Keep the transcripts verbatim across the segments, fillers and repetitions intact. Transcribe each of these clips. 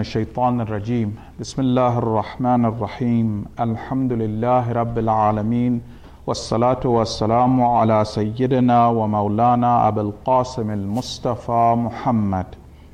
الشيطان الرجيم بسم الله الرحمن الرحيم الحمد لله رب العالمين والصلاة والسلام على سيدنا ومولانا أبي القاسم المصطفى محمد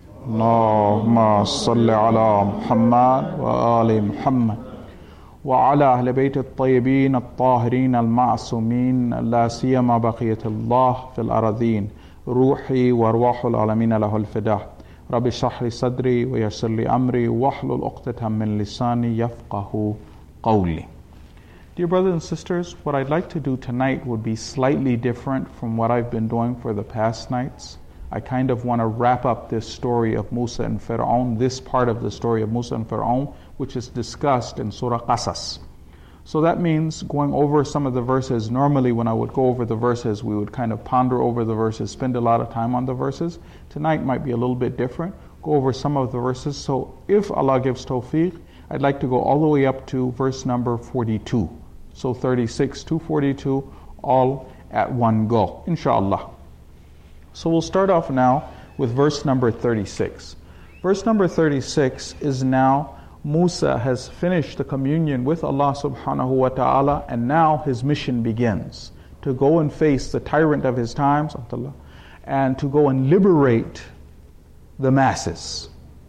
اللهم صل على محمد وآل محمد وعلى أهل بيت الطيبين الطاهرين المعصومين لا سيما بقية الله في الأراضين روحي وأرواح العالمين له الفداء رب اشرح لي صدري ويسر لي أمري واحلل عقدة من لساني يفقهوا قولي. Dear brothers and sisters, what I'd like to do tonight would be slightly different from what I've been doing for the past nights. I kind of want to wrap up this story of Musa and Fir'aun, this part of the story of Musa and Fir'aun, which is discussed in Surah Qasas. So that means going over some of the verses. Normally when I would go over the verses, we would kind of ponder over the verses, spend a lot of time on the verses. Tonight might be a little bit different. Go over some of the verses. So if Allah gives tawfiq, I'd like to go all the way up to verse number forty-two. So thirty-six to forty-two, all at one go, inshallah. So we'll start off now with verse number thirty-six. Verse number thirty-six is now Musa has finished the communion with Allah subhanahu wa ta'ala, and now his mission begins to go and face the tyrant of his times and to go and liberate the masses.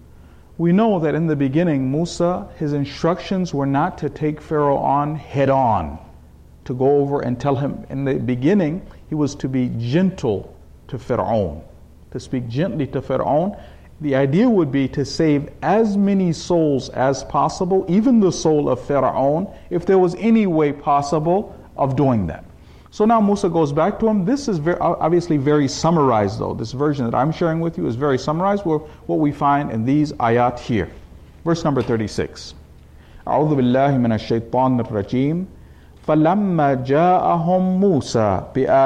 We know that in the beginning, Musa, his instructions were not to take Pharaoh on head on, to go over and tell him. In the beginning, he was to be gentle to Fir'aun, to speak gently to Fir'aun. The idea would be to save as many souls as possible, even the soul of Fir'aun, if there was any way possible of doing that. So now Musa goes back to him. This is very, obviously very summarized though. This version that I'm sharing with you is very summarized, what we find in these ayat here. Verse number thirty-six. أعوذ بالله من الشيطان الرجيم فلما جاءهم موسى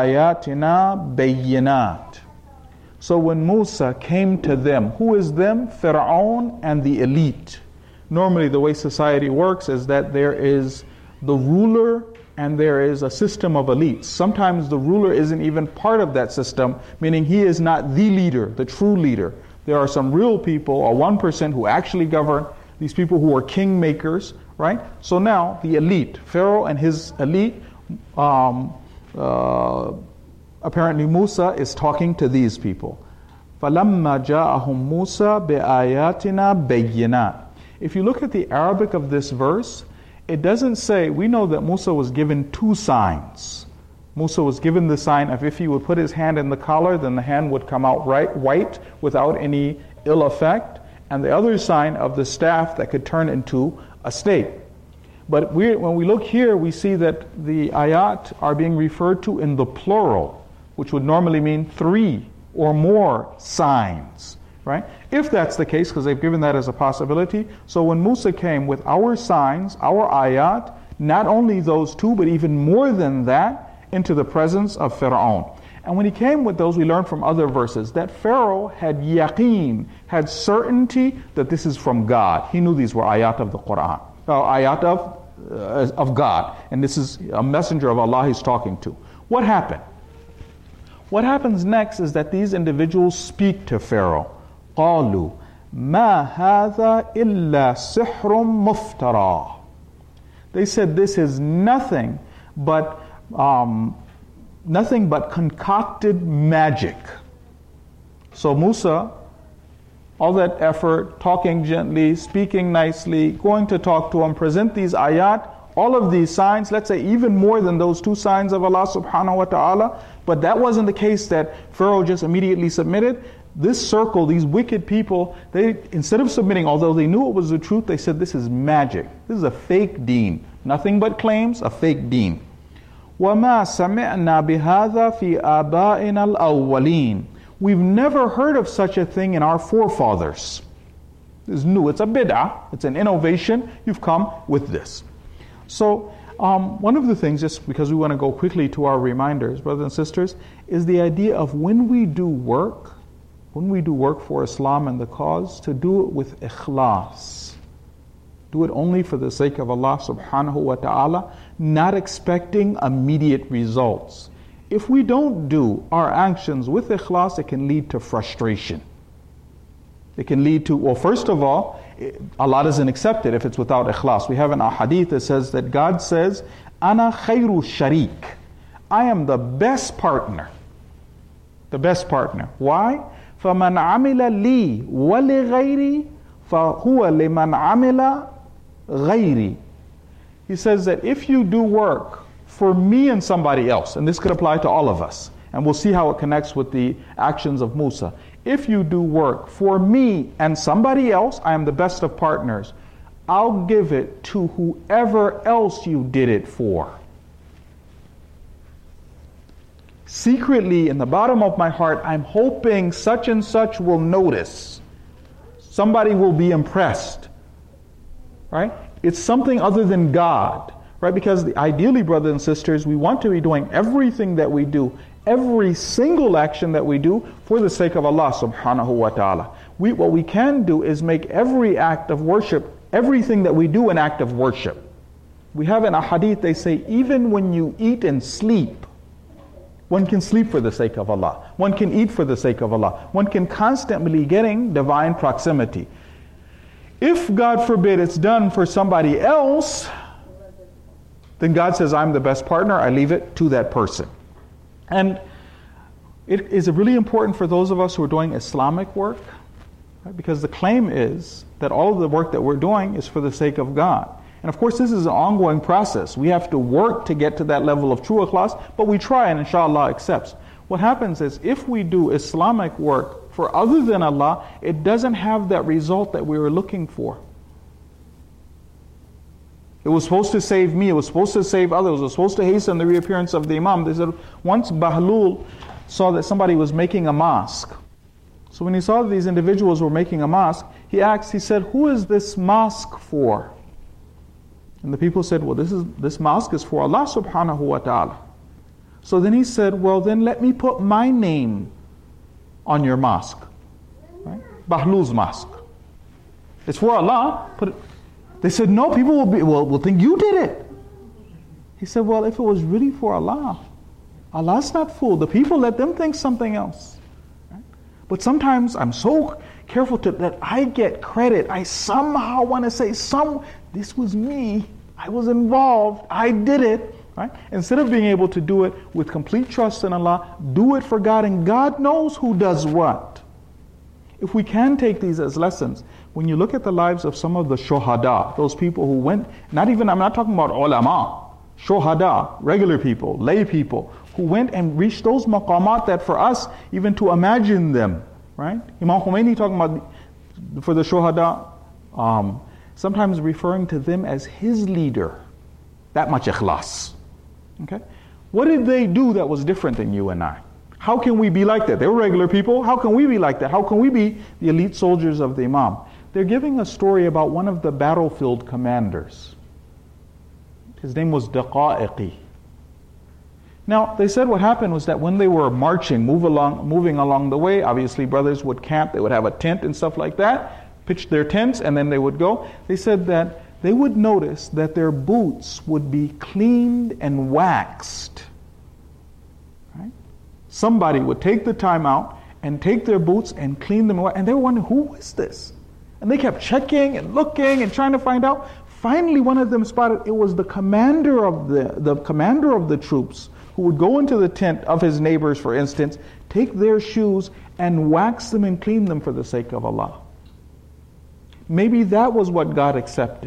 بآياتنا بينات. So when Musa came to them, who is them? Fir'aun and the elite. Normally the way society works is that there is the ruler and there is a system of elites. Sometimes the ruler isn't even part of that system, meaning he is not the leader, the true leader. There are some real people, or one person who actually govern, these people who are kingmakers, right? So now the elite, Pharaoh and his elite, um, uh, apparently Musa is talking to these people. فَلَمَّا جَاءَهُمْ مُوسَى بِآيَاتِنَا بَيِّنَاتٍ. If you look at the Arabic of this verse, it doesn't say, we know that Musa was given two signs. Musa was given the sign of if he would put his hand in the collar, then the hand would come out right, white without any ill effect, and the other sign of the staff that could turn into a snake. But we, when we look here, we see that the ayat are being referred to in the plural, which would normally mean three or more signs, right? If that's the case, because they've given that as a possibility. So when Musa came with our signs, our ayat, not only those two, but even more than that, into the presence of Fir'aun. And when he came with those, we learned from other verses that Pharaoh had yaqeen, had certainty that this is from God. He knew these were ayat of the Quran, uh, ayat of, uh, of God. And this is a messenger of Allah he's talking to. What happened? What happens next is that these individuals speak to Pharaoh. قالوا ما هذا إلا سحر مفترى. They said this is nothing but um, nothing but concocted magic. So Musa, all that effort, talking gently, speaking nicely, going to talk to him, present these ayat, all of these signs, let's say even more than those two signs of Allah subhanahu wa ta'ala, but that wasn't the case that Pharaoh just immediately submitted. This circle, these wicked people, they instead of submitting, although they knew it was the truth, they said this is magic. This is a fake deen. Nothing but claims, a fake deen. وَمَا سَمِعْنَا بِهَذَا فِي آبَائِنَا الْأَوَّلِينَ. We've never heard of such a thing in our forefathers. It's new, it's a bid'ah, it's an innovation. You've come with this. So um, one of the things, just because we want to go quickly to our reminders, brothers and sisters, is the idea of when we do work, when we do work for Islam and the cause, to do it with ikhlas. Do it only for the sake of Allah subhanahu wa ta'ala, not expecting immediate results. If we don't do our actions with ikhlas, it can lead to frustration. It can lead to, well, first of all, Allah doesn't accept it if it's without ikhlas. We have an ahadith that says that God says, Ana khayru sharik. I am the best partner. The best partner. Why? فَمَنْ عَمِلَ لِي وَلِغَيْرِي فَهُوَ لِمَنْ عَمِلَ غَيْرِي. He says that if you do work for me and somebody else, and this could apply to all of us, and we'll see how it connects with the actions of Musa. If you do work for me and somebody else, I am the best of partners. I'll give it to whoever else you did it for. Secretly, in the bottom of my heart, I'm hoping such and such will notice. Somebody will be impressed. Right? It's something other than God. Right? Because the, ideally, brothers and sisters, we want to be doing everything that we do, every single action that we do, for the sake of Allah subhanahu wa ta'ala. We, what we can do is make every act of worship, everything that we do, an act of worship. We have in a hadith, they say, even when you eat and sleep, one can sleep for the sake of Allah. One can eat for the sake of Allah. One can constantly getting divine proximity. If, God forbid, it's done for somebody else, then God says, I'm the best partner, I leave it to that person. And it is really important for those of us who are doing Islamic work, right? Because the claim is that all of the work that we're doing is for the sake of God. And of course, this is an ongoing process. We have to work to get to that level of true ikhlas, but we try, and inshallah accepts. What happens is, if we do Islamic work for other than Allah, it doesn't have that result that we were looking for. It was supposed to save me, it was supposed to save others, it was supposed to hasten the reappearance of the Imam. They said, once Bahlul saw that somebody was making a mosque. So when he saw that these individuals were making a mosque, he asked, he said, who is this mosque for? And the people said, well, this is this mosque is for Allah subhanahu wa ta'ala. So then he said, well, then let me put my name on your mosque. Right? Bahlul's mosque. It's for Allah. Put it. They said, no, people will be will, will think you did it. He said, well, if it was really for Allah, Allah's not fooled. The people, let them think something else. Right? But sometimes I'm so careful to that I get credit. I somehow want to say, some this was me. I was involved. I did it. Right? Instead of being able to do it with complete trust in Allah, do it for God, and God knows who does what. If we can take these as lessons, when you look at the lives of some of the shuhada, those people who went, not even, I'm not talking about ulama, shuhada, regular people, lay people, who went and reached those maqamat that for us, even to imagine them, right? Imam Khomeini talking about, for the shuhada, um, sometimes referring to them as his leader. That much ikhlas. Okay? What did they do that was different than you and I? How can we be like that? They were regular people. How can we be like that? How can we be the elite soldiers of the Imam? They're giving a story about one of the battlefield commanders. His name was Daqa'iqi. Now, they said what happened was that when they were marching, move along, moving along the way, obviously brothers would camp, they would have a tent and stuff like that, pitch their tents, and then they would go. They said that they would notice that their boots would be cleaned and waxed. Right? Somebody would take the time out and take their boots and clean them, and they were wondering, who is this? And they kept checking and looking and trying to find out. Finally, one of them spotted it was the commander of the, the commander of the troops, who would go into the tent of his neighbors, for instance, take their shoes and wax them and clean them for the sake of Allah. Maybe that was what God accepted.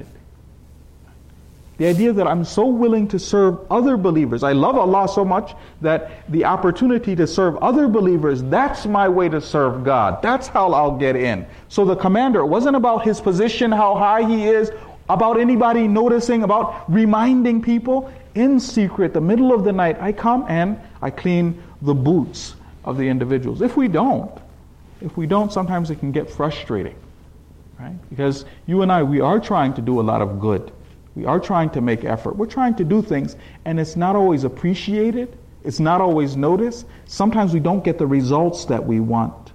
The idea that I'm so willing to serve other believers. I love Allah so much that the opportunity to serve other believers, that's my way to serve God. That's how I'll get in. So the commander, it wasn't about his position, how high he is, about anybody noticing, about reminding people. In secret, the middle of the night, I come and I clean the boots of the individuals. If we don't, if we don't, sometimes it can get frustrating. Right? Because you and I, we are trying to do a lot of good. We are trying to make effort. We're trying to do things, and it's not always appreciated. It's not always noticed. Sometimes we don't get the results that we want.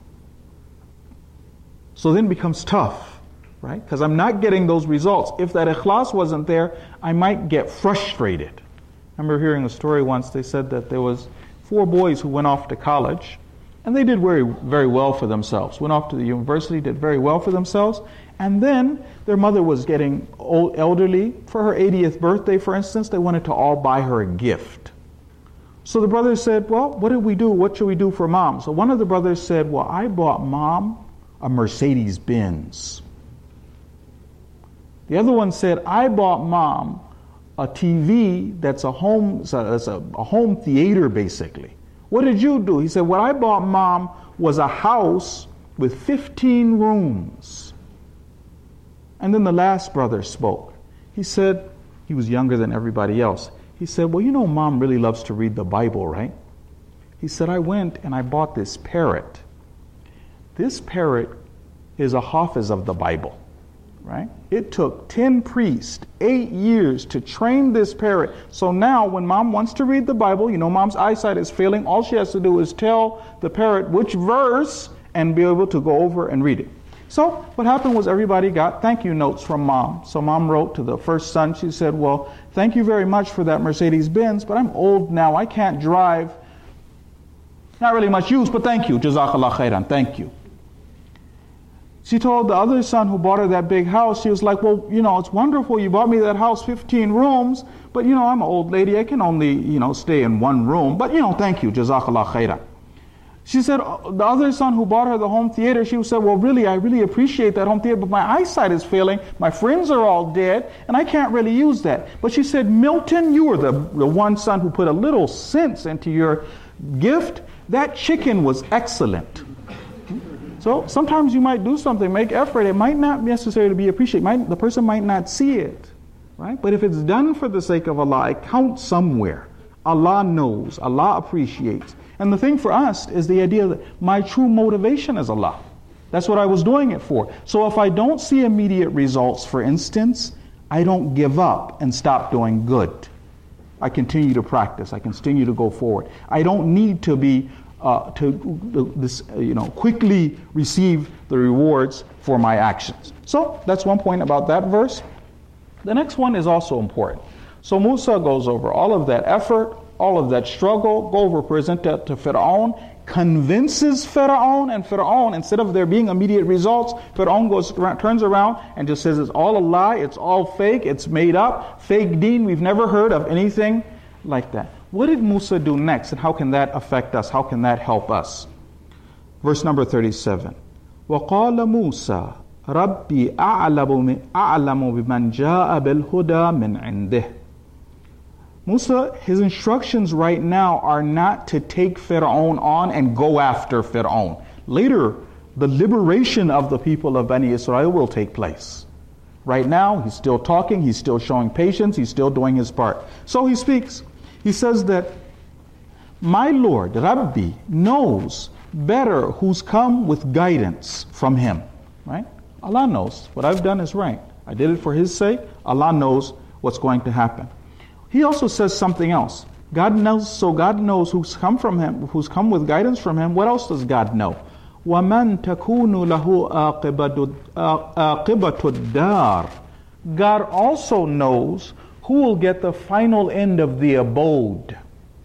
So then it becomes tough, right? Because I'm not getting those results. If that ikhlas wasn't there, I might get frustrated. I remember hearing a story once. They said that there was four boys who went off to college, And they did very, very well for themselves. Went off to the university, did very well for themselves. And then their mother was getting old, elderly. For her eightieth birthday, for instance, they wanted to all buy her a gift. So the brothers said, well, what did we do? What should we do for mom? So one of the brothers said, well, I bought mom a Mercedes Benz. The other one said, I bought mom a T V that's a home, that's a, a home theater, basically. What did you do? He said, what I bought mom was a house with fifteen rooms. And then the last brother spoke. He said, he was younger than everybody else. He said, well, you know, mom really loves to read the Bible, right? He said, I went and I bought this parrot. This parrot is a hafiz of the Bible, right? It took ten priests, eight years to train this parrot. So now when mom wants to read the Bible, you know, mom's eyesight is failing. All she has to do is tell the parrot which verse and be able to go over and read it. So what happened was everybody got thank you notes from mom. So mom wrote to the first son. She said, well, thank you very much for that Mercedes Benz, but I'm old now. I can't drive. Not really much use, but thank you. Jazakallah khairan. Thank you. She told the other son who bought her that big house, she was like, well, you know, it's wonderful. You bought me that house, fifteen rooms, but, you know, I'm an old lady. I can only, you know, stay in one room. But, you know, thank you. Jazakallah khairan. She said, the other son who bought her the home theater, she said, well, really, I really appreciate that home theater, but my eyesight is failing. My friends are all dead, and I can't really use that. But she said, Milton, you were the, the one son who put a little sense into your gift. That chicken was excellent. So sometimes you might do something, make effort. It might not necessarily be appreciated. Might, the person might not see it, right? But if it's done for the sake of Allah, it counts somewhere. Allah knows. Allah appreciates. And the thing for us is the idea that my true motivation is Allah. That's what I was doing it for. So if I don't see immediate results, for instance, I don't give up and stop doing good. I continue to practice. I continue to go forward. I don't need to be uh, to uh, this uh, you know quickly receive the rewards for my actions. So that's one point about that verse. The next one is also important. So Musa goes over all of that effort, all of that struggle, go over, present that to Fir'aun, convinces Fir'aun, and Fir'aun, instead of there being immediate results, Fir'aun goes, turns around and just says it's all a lie, it's all fake, it's made up, fake deen, we've never heard of anything like that. What did Musa do next, and how can that affect us? How can that help us? Verse number thirty-seven. وَقَالَ مُوسَى رَبِّي أَعْلَمُ بِمَنْ جَاءَ بِالْهُدَى مِنْ عِنْدِهِ. Musa, his instructions right now are not to take Fir'aun on and go after Fir'aun. Later, the liberation of the people of Bani Israel will take place. Right now, he's still talking, he's still showing patience, he's still doing his part. So he speaks. He says that, my Lord, Rabbi, knows better who's come with guidance from him. Right? Allah knows what I've done is right. I did it for his sake. Allah knows what's going to happen. He also says something else. God knows, so God knows who's come from him, who's come with guidance from him. What else does God know? وَمَنْ تَكُونُ لَهُ عَاقِبَةُ الدَّارِ. God also knows who will get the final end of the abode.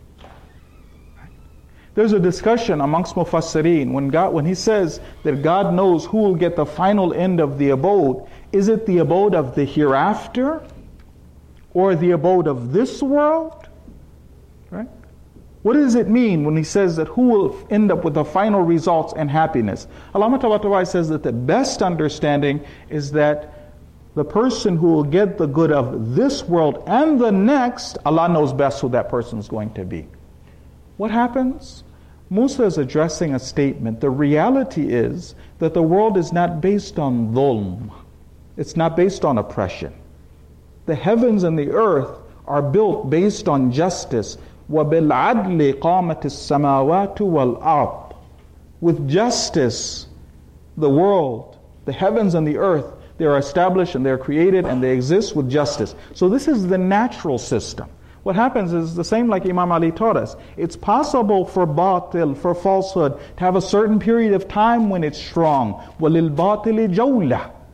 There's a discussion amongst Mufassirin when God, when he says that God knows who will get the final end of the abode. Is it the abode of the hereafter? Or the abode of this world? Right? What does it mean when he says that who will end up with the final results and happiness? Allama Tabatabai says that the best understanding is that the person who will get the good of this world and the next, Allah knows best who that person is going to be. What happens? Musa is addressing a statement. The reality is that the world is not based on dhulm. It's not based on oppression. The heavens and the earth are built based on justice. وَبِالْعَدْلِ قَامَتِ السَّمَاوَاتُ وَالْأَرْضِ. With justice, the world, the heavens and the earth, they are established and they are created and they exist with justice. So this is the natural system. What happens is the same like Imam Ali taught us. It's possible for batil, for falsehood, to have a certain period of time when it's strong. وَلِلْبَاطِلِ جَوْلَةٌ.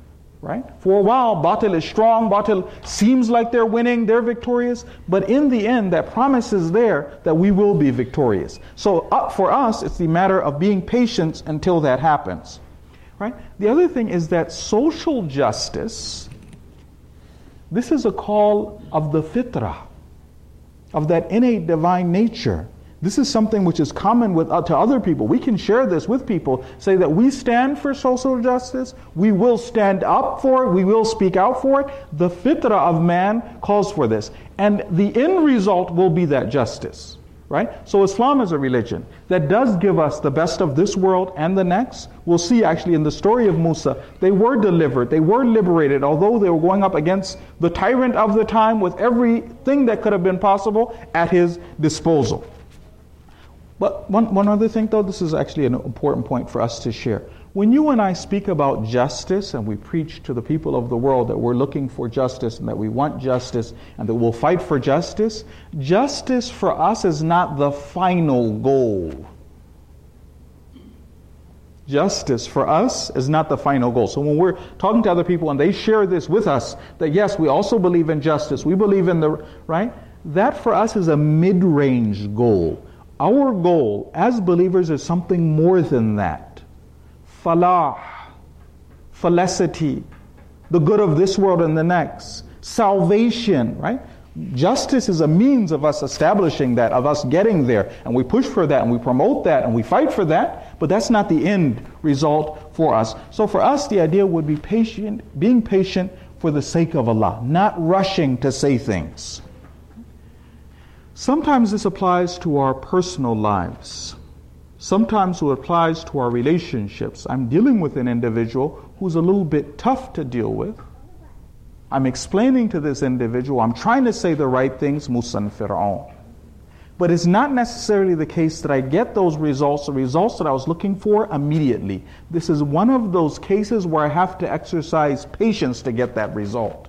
right? For a while, batil is strong, batil seems like they're winning, they're victorious, but in the end, that promise is there that we will be victorious. So uh, for us, it's the matter of being patient until that happens, right? The other thing is that social justice, this is a call of the fitrah, of that innate divine nature. This is something which is common with uh, to other people. We can share this with people, say that we stand for social justice, we will stand up for it, we will speak out for it. The fitrah of man calls for this. And the end result will be that justice, right? So Islam is a religion that does give us the best of this world and the next. We'll see actually in the story of Musa, they were delivered, they were liberated, although they were going up against the tyrant of the time with everything that could have been possible at his disposal. But one, one other thing though, this is actually an important point for us to share. When you and I speak about justice and we preach to the people of the world that we're looking for justice and that we want justice and that we'll fight for justice, justice for us is not the final goal. Justice for us is not the final goal. So when we're talking to other people and they share this with us, that yes, we also believe in justice, we believe in the, right? That for us is a mid-range goal. Our goal as believers is something more than that. Falah, felicity, the good of this world and the next, salvation, right? Justice is a means of us establishing that, of us getting there, and we push for that, and we promote that, and we fight for that, but that's not the end result for us. So for us, the idea would be patient, being patient for the sake of Allah, not rushing to say things. Sometimes this applies to our personal lives. Sometimes it applies to our relationships. I'm dealing with an individual who's a little bit tough to deal with. I'm explaining to this individual, I'm trying to say the right things, Musa and Fir'aun. But it's not necessarily the case that I get those results, the results that I was looking for immediately. This is one of those cases where I have to exercise patience to get that result.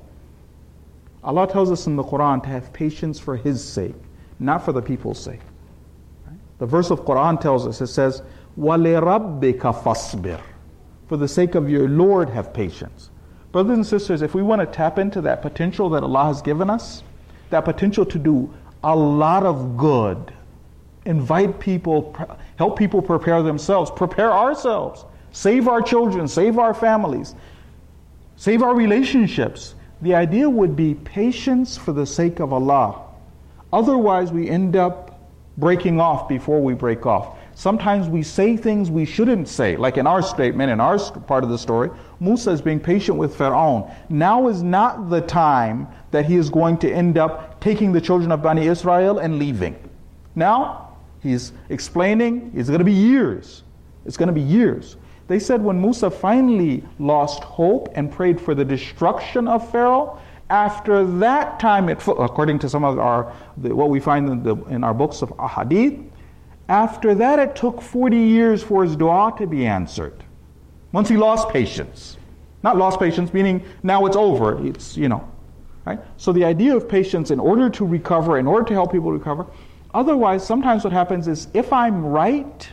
Allah tells us in the Quran to have patience for His sake, not for the people's sake. Right? The verse of Quran tells us, it says, وَلِرَبِّكَ فَاصْبِرْ. For the sake of your Lord, have patience. Brothers and sisters, if we want to tap into that potential that Allah has given us, that potential to do a lot of good, invite people, help people prepare themselves, prepare ourselves, save our children, save our families, save our relationships. The idea would be patience for the sake of Allah. Otherwise, we end up breaking off before we break off. Sometimes we say things we shouldn't say, like in our statement, in our part of the story, Musa is being patient with Fir'aun. Now is not the time that he is going to end up taking the children of Bani Israel and leaving. Now, he's explaining, it's going to be years. It's going to be years. They said when Musa finally lost hope and prayed for the destruction of Pharaoh, after that time, it, according to some of our the, what we find in, the, in our books of Ahadith, after that it took forty years for his dua to be answered. Once he lost patience. Not lost patience, meaning now it's over. It's, you know, right? So the idea of patience in order to recover, in order to help people recover. Otherwise, sometimes what happens is if I'm right,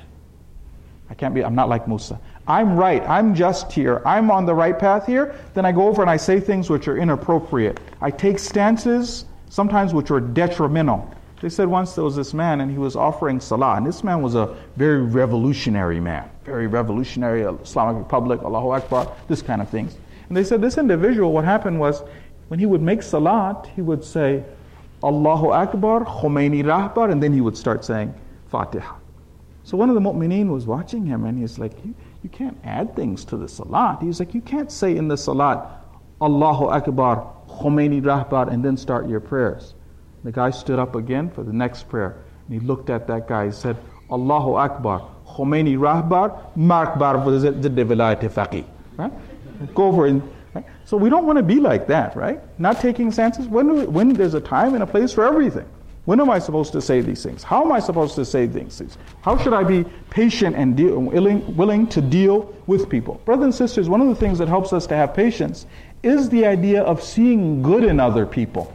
I can't be, I'm not like Musa. I'm right, I'm just here, I'm on the right path here, then I go over and I say things which are inappropriate. I take stances, sometimes which are detrimental. They said once there was this man and he was offering salah, and this man was a very revolutionary man, very revolutionary, Islamic Republic, Allahu Akbar, this kind of things. And they said this individual, what happened was, when he would make salat, he would say, Allahu Akbar, Khomeini Rahbar, and then he would start saying Fatiha. So one of the mu'mineen was watching him and he's like, you, you can't add things to the salat. He's like, you can't say in the salat, Allahu Akbar, Khomeini Rahbar, and then start your prayers. The guy stood up again for the next prayer. And he looked at that guy and said, Allahu Akbar, Khomeini Rahbar, Mark Bar Zidde Vilayat Faqih. Right? Go over and right? So we don't want to be like that, right? Not taking stances. When, when there's a time and a place for everything. When am I supposed to say these things? How am I supposed to say these things? How should I be patient and deal, willing, willing to deal with people? Brothers and sisters, one of the things that helps us to have patience is the idea of seeing good in other people.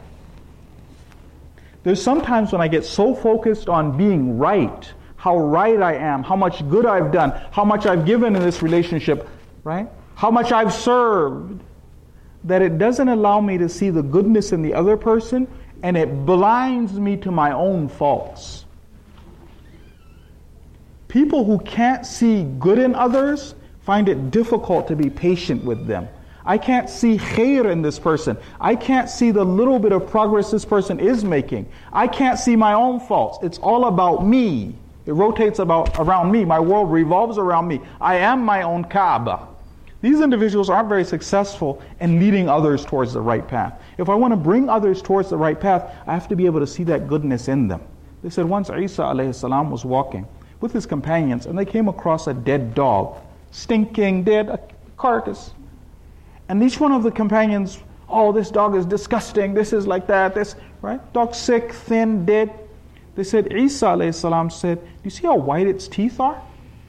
There's sometimes when I get so focused on being right, how right I am, how much good I've done, how much I've given in this relationship, right? How much I've served, that it doesn't allow me to see the goodness in the other person, and it blinds me to my own faults. People who can't see good in others find it difficult to be patient with them. I can't see khair in this person. I can't see the little bit of progress this person is making. I can't see my own faults. It's all about me. It rotates about around me. My world revolves around me. I am my own Kaaba. These individuals aren't very successful in leading others towards the right path. If I want to bring others towards the right path, I have to be able to see that goodness in them. They said once Isa alayhi salam was walking with his companions and they came across a dead dog, stinking, dead, a carcass. And each one of the companions, oh, this dog is disgusting, this is like that, this, right? Dog sick, thin, dead. They said, Isa alayhi salam said, do you see how white its teeth are?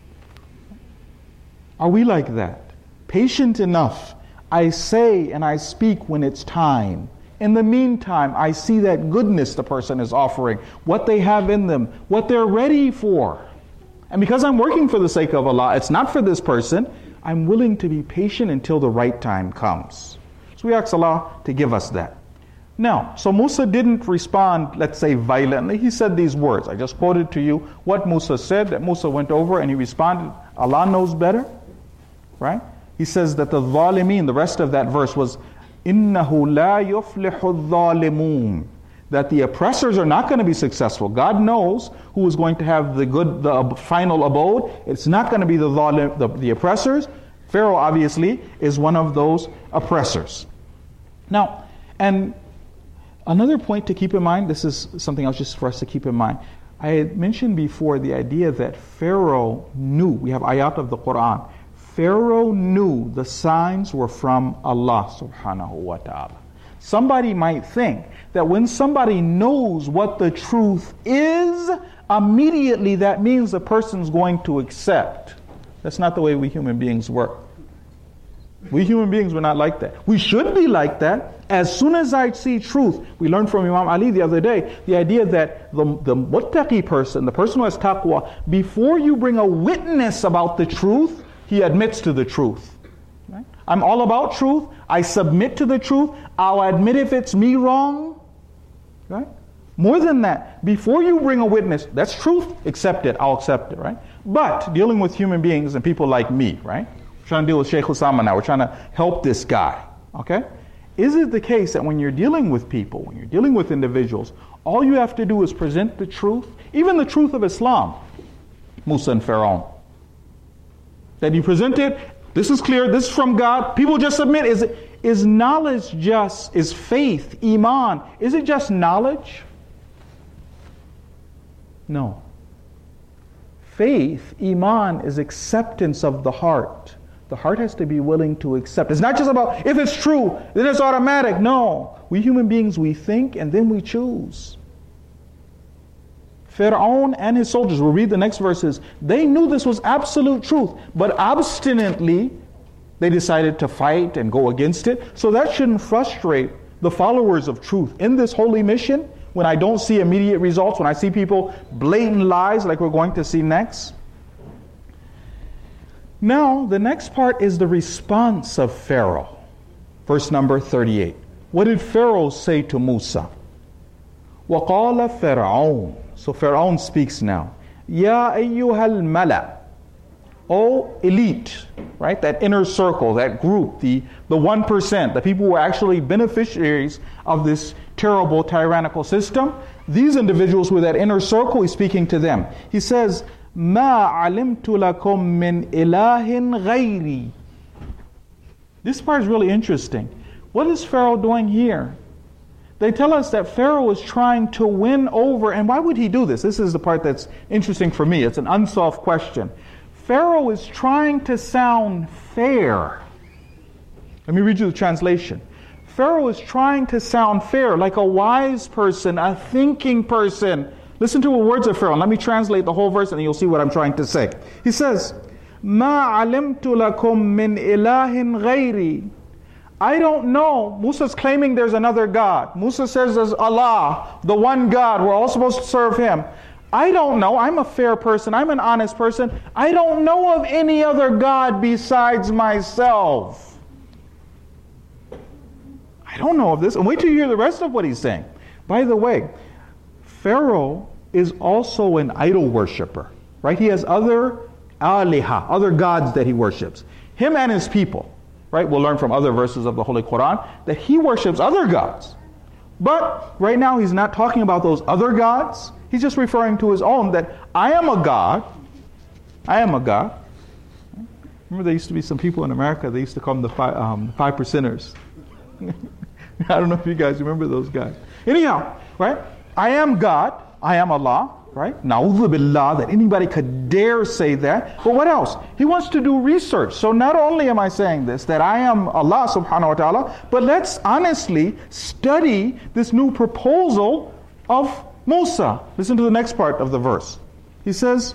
Are we like that? Patient enough. I say and I speak when it's time. In the meantime, I see that goodness the person is offering, what they have in them, what they're ready for. And because I'm working for the sake of Allah, it's not for this person, I'm willing to be patient until the right time comes. So we ask Allah to give us that. Now, so Musa didn't respond, let's say, violently. He said these words. I just quoted to you what Musa said, that Musa went over and he responded, Allah knows better, right? He says that the zalimeen, the rest of that verse was, إِنَّهُ لَا يُفْلِحُ الظَّالِمُونَ, that the oppressors are not going to be successful. God knows who is going to have the good, the final abode. It's not going to be the, zalim, the, the oppressors. Pharaoh, obviously, is one of those oppressors. Now, and another point to keep in mind, this is something else just for us to keep in mind. I had mentioned before the idea that Pharaoh knew, we have ayat of the Quran, Pharaoh knew the signs were from Allah subhanahu wa ta'ala. Somebody might think that when somebody knows what the truth is, immediately that means the person's going to accept. That's not the way we human beings work. We human beings were not like that. We should be like that. As soon as I see truth, we learned from Imam Ali the other day, the idea that the, the muttaqi person, the person who has taqwa, before you bring a witness about the truth, he admits to the truth. Right? I'm all about truth. I submit to the truth. I'll admit if it's me wrong. Right? More than that, before you bring a witness, that's truth, accept it, I'll accept it, right? But dealing with human beings and people like me, right? We're trying to deal with Sheikh Osama now. We're trying to help this guy, okay? Is it the case that when you're dealing with people, when you're dealing with individuals, all you have to do is present the truth, even the truth of Islam, Musa and Pharaoh, that you present it, this is clear, this is from God, people just submit. Is it, is knowledge just, is faith, iman, is it just knowledge? No. Faith, iman, is acceptance of the heart. The heart has to be willing to accept. It's not just about, if it's true, then it's automatic. No. We human beings, we think and then we choose. Pharaoh and his soldiers, we'll read the next verses, they knew this was absolute truth, but obstinately they decided to fight and go against it. So that shouldn't frustrate the followers of truth in this holy mission when I don't see immediate results, when I see people blatant lies like we're going to see next. Now, the next part is the response of Pharaoh. Verse number thirty-eight. What did Pharaoh say to Musa? وَقَالَ فِرْعَوْنَ. So Pharaoh speaks now. Ya ayyuhal mala. Oh, elite, right? That inner circle, that group, the, the one percent, the people who are actually beneficiaries of this terrible tyrannical system. These individuals with that inner circle, he's speaking to them. He says, Ma alimtu lakum min ilahin ghayri. This part is really interesting. What is Pharaoh doing here? They tell us that Pharaoh is trying to win over, and why would he do this? This is the part that's interesting for me. It's an unsolved question. Pharaoh is trying to sound fair. Let me read you the translation. Pharaoh is trying to sound fair, like a wise person, a thinking person. Listen to the words of Pharaoh. Let me translate the whole verse and you'll see what I'm trying to say. He says, Ma alimtu lakum min ilahin ghayri. I don't know. Musa's claiming there's another God. Musa says there's Allah, the one God. We're all supposed to serve Him. I don't know. I'm a fair person. I'm an honest person. I don't know of any other God besides myself. I don't know of this. And wait till you hear the rest of what he's saying. By the way, Pharaoh is also an idol worshiper, right? He has other aliha, other gods that he worships. Him and his people, right? We'll learn from other verses of the Holy Quran that he worships other gods. But right now he's not talking about those other gods. He's just referring to his own, that I am a god. I am a god. Remember, there used to be some people in America, they used to call them the five, um, five percenters. I don't know if you guys remember those guys. Anyhow, right? I am God. I am Allah. Right? Na'udhu billah, that anybody could dare say that. But what else? He wants to do research. So not only am I saying this, that I am Allah subhanahu wa ta'ala, but let's honestly study this new proposal of Musa. Listen to the next part of the verse. He says,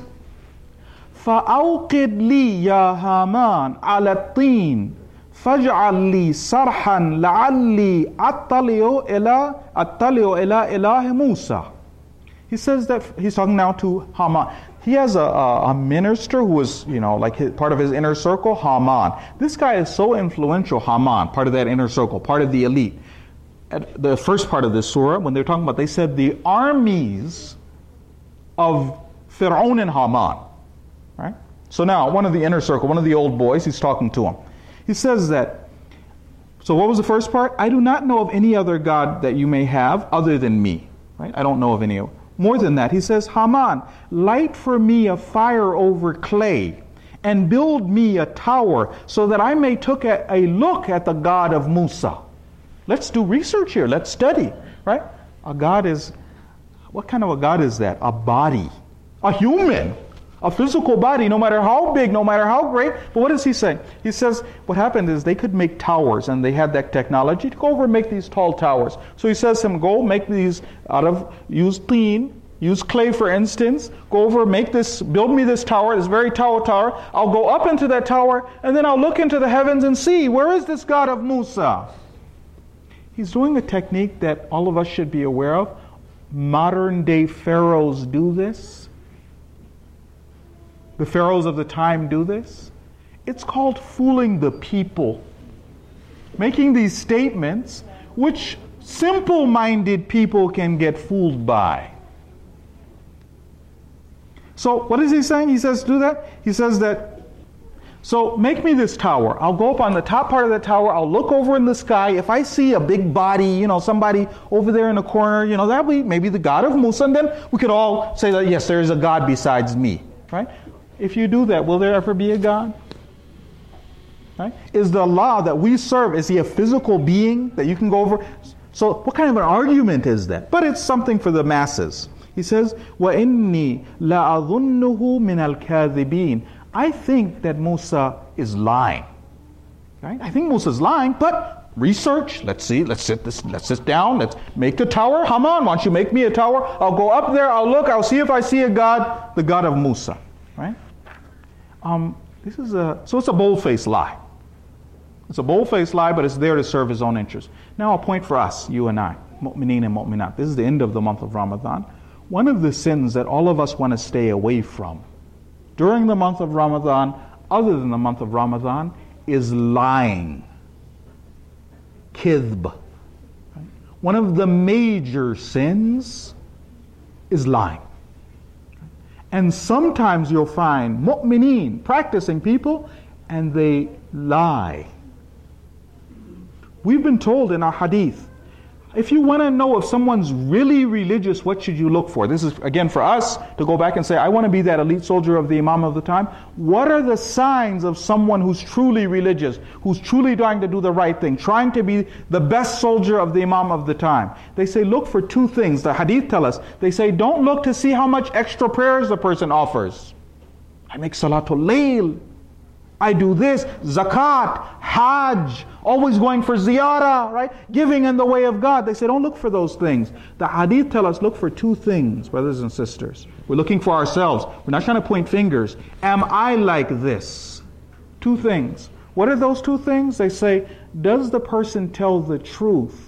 فَأَوْقِدْ لِي يَا هَامَانْ عَلَى الطِّينِ فَاجْعَلْ لِي صَرْحًا لَعَلِّي أَطَّلِعُ إِلَىٰ أَطَّلِعُ إِلَىٰ إِلَٰهِ مُوسَى. He says that he's talking now to Haman. He has a, a, a minister who is, you know, like his, part of his inner circle, Haman. This guy is so influential, Haman, part of that inner circle, part of the elite. At the first part of this surah, when they're talking about, they said the armies of Fir'aun and Haman. Right? So now, one of the inner circle, one of the old boys, he's talking to him. He says that, so what was the first part? I do not know of any other God that you may have other than me. Right? I don't know of any. More than that, he says, Haman, light for me a fire over clay and build me a tower so that I may take a, a look at the God of Musa. Let's do research here. Let's study. Right? A God is, what kind of a God is that? A body. A human. A physical body, no matter how big, no matter how great. But what does he say? He says what happened is they could make towers, and they had that technology to go over and make these tall towers. So he says to him, go make these out of, use teen, use clay for instance, go over, make this, build me this tower, this very tall tower. I'll go up into that tower, and then I'll look into the heavens and see, where is this God of Musa? He's doing a technique that all of us should be aware of. Modern day pharaohs do this. The pharaohs of the time do this. It's called fooling the people. Making these statements which simple-minded people can get fooled by. So what is he saying? He says, do that. He says that, so make me this tower. I'll go up on the top part of the tower. I'll look over in the sky. If I see a big body, you know, somebody over there in the corner, you know, that'll be maybe the God of Musa. And then we could all say that, yes, there is a God besides me. Right? If you do that, will there ever be a God? Right? Is the Allah that we serve, is he a physical being that you can go over? So what kind of an argument is that? But it's something for the masses. He says, وَإِنِّي لَأَظُنُّهُ مِنَ الْكَاذِبِينَ. I think that Musa is lying. Right? I think Musa is lying, but research, let's see, let's sit this, let's sit down, let's make a tower. Haman, why don't you make me a tower? I'll go up there, I'll look, I'll see if I see a God, the God of Musa. Right? Um, this is a so it's a bold-faced lie. It's a bold-faced lie, but it's there to serve his own interest. Now a point for us, you and I, mu'mineen and mu'minat. This is the end of the month of Ramadan. One of the sins that all of us want to stay away from during the month of Ramadan, other than the month of Ramadan, is lying. Kidb. Right? One of the major sins is lying. And sometimes you'll find mu'mineen, practicing people, and they lie. We've been told in our hadith, if you want to know if someone's really religious, what should you look for? This is, again, for us to go back and say, I want to be that elite soldier of the Imam of the time. What are the signs of someone who's truly religious, who's truly trying to do the right thing, trying to be the best soldier of the Imam of the time? They say, look for two things. The hadith tell us. They say, don't look to see how much extra prayers the person offers. I make salatul layl. I do this, zakat, hajj, always going for ziyarah, right? Giving in the way of God. They say, don't look for those things. The hadith tell us, look for two things, brothers and sisters. We're looking for ourselves. We're not trying to point fingers. Am I like this? Two things. What are those two things? They say, does the person tell the truth?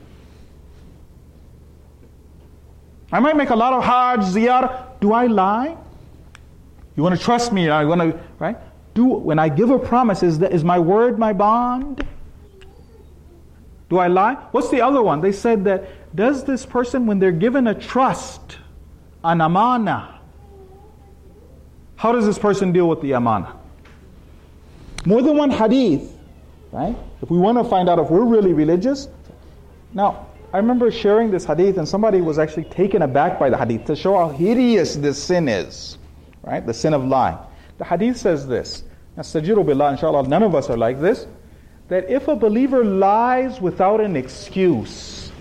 I might make a lot of hajj, ziyarah. Do I lie? You want to trust me? I want to, right? Do, when I give a promise, is, that, is my word my bond? Do I lie? What's the other one? They said that, does this person, when they're given a trust, an amana, how does this person deal with the amana? More than one hadith, right? If we want to find out if we're really religious. Now, I remember sharing this hadith and somebody was actually taken aback by the hadith to show how hideous this sin is, right? The sin of lying. The hadith says this, Nastajiru billah, inshallah, none of us are like this, that if a believer lies without an excuse,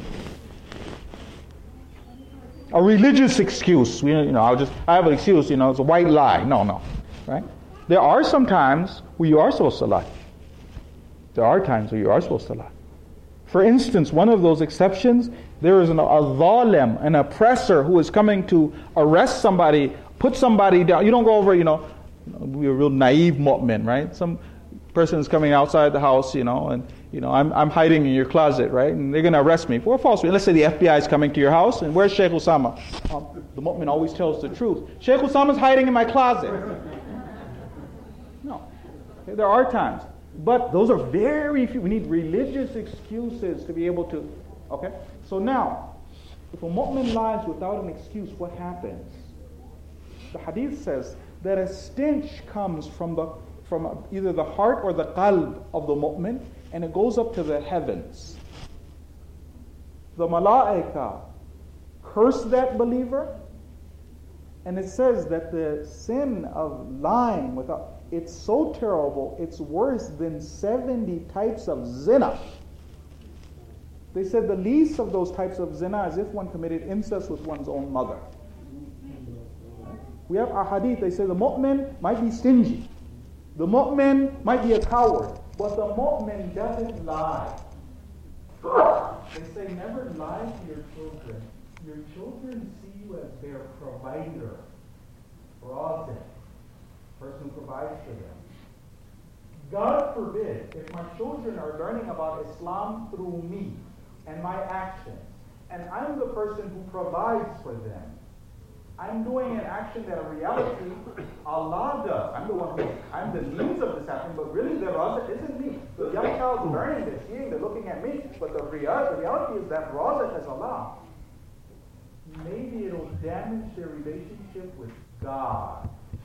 a religious excuse, you know, I'll just, I have an excuse, you know, it's a white lie. No, no, right? There are some times where you are supposed to lie. There are times where you are supposed to lie. For instance, one of those exceptions, there is an, a zalim, an oppressor who is coming to arrest somebody, put somebody down. You don't go over, you know, we're a real naive mu'min, right? Some person is coming outside the house, you know, and, you know, I'm I'm hiding in your closet, right? And they're going to arrest me for false. Let's say the F B I is coming to your house, and where's Sheikh Osama? Um, the mu'min always tells the truth. Sheikh Osama's hiding in my closet. No. Okay, there are times. But those are very few. We need religious excuses to be able to, okay? So now, if a mu'min lies without an excuse, what happens? The hadith says that a stench comes from the from either the heart or the qalb of the mu'min, and it goes up to the heavens. The malaika curse that believer, and it says that the sin of lying without, it's so terrible, it's worse than seventy types of zina. They said the least of those types of zina is if one committed incest with one's own mother. We have a hadith, they say the mu'min might be stingy. The mu'min might be a coward, but the mu'min doesn't lie. They say never lie to your children. Your children see you as their provider. Razik. Person who provides for them. God forbid, if my children are learning about Islam through me and my actions, and I'm the person who provides for them, I'm doing an action that in reality Allah does. I'm the one who, I'm the means of this happening, but really the razak isn't me. The young child is learning, they're seeing, they're looking at me, but the, real, the reality is that razak is Allah. Maybe it'll damage their relationship with God.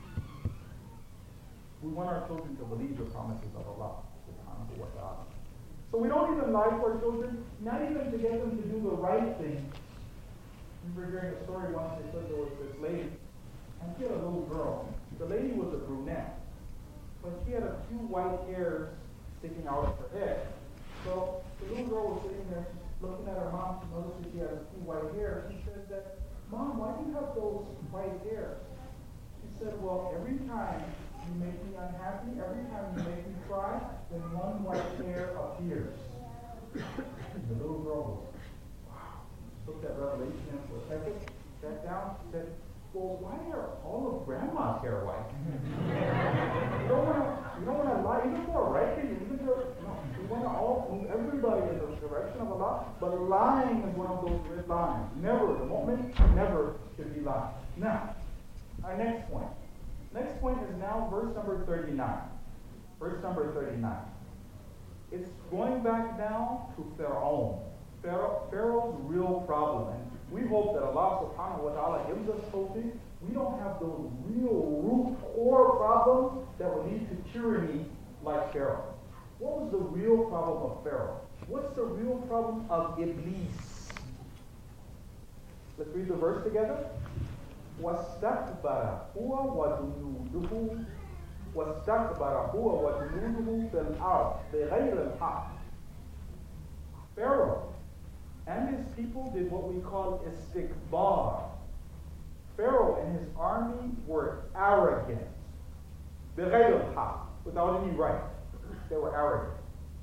We want our children to believe the promises of Allah subhanahu wa ta'ala. So we don't even lie to our children, not even to get them to do the right thing. I remember hearing a story once, they said there was this lady, and she had a little girl. The lady was a brunette, but she had a few white hairs sticking out of her head. So the little girl was sitting there, looking at her mom, she noticed that she had a few white hairs. She said that, Mom, why do you have those white hairs? She said, well, every time you make me unhappy, every time you make me cry, then one white hair appears. And the little girl was, wow, took that revelation in for a second, sat down, said, well, why are all of grandma's hair white? you don't want to you don't want to lie, even for a right thing, even for, no, you want to all move everybody in the direction of Allah, but lying is one of those red lines. Never, the moment, never should be lying. Now, our next point. Next point is now verse number thirty-nine. Verse number thirty-nine. It's going back now to Pharaoh. Pharaoh Pharaoh's real problem. And we hope that Allah subhanahu wa ta'ala gives us tawfiq. We don't have those real root core problems that will lead to tyranny like Pharaoh. What was the real problem of Pharaoh? What's the real problem of Iblis? Let's read the verse together. واستكبر هو وجنوده واستكبر هو وجنوده في الأرض بغير الحق. Pharaoh and his people did what we call istikbar. Pharaoh and his army were arrogant. بغير الحق, without any right. They were arrogant.